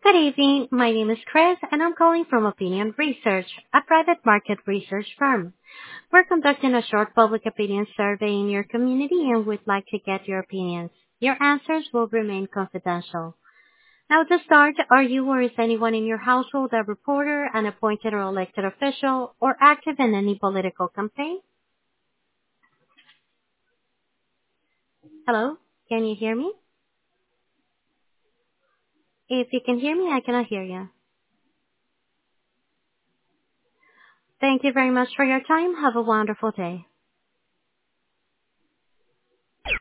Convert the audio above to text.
Good evening. My name is Chris, and I'm calling from Opinion Research, a private market research firm. We're conducting a short public opinion survey in your community and would like to get your opinions. Your answers will remain confidential. Now, to start, are you or is anyone in your household a reporter, an appointed or elected official, or active in any political campaign? Hello? Can you hear me? If you can hear me, I cannot hear you. Thank you very much for your time. Have a wonderful day.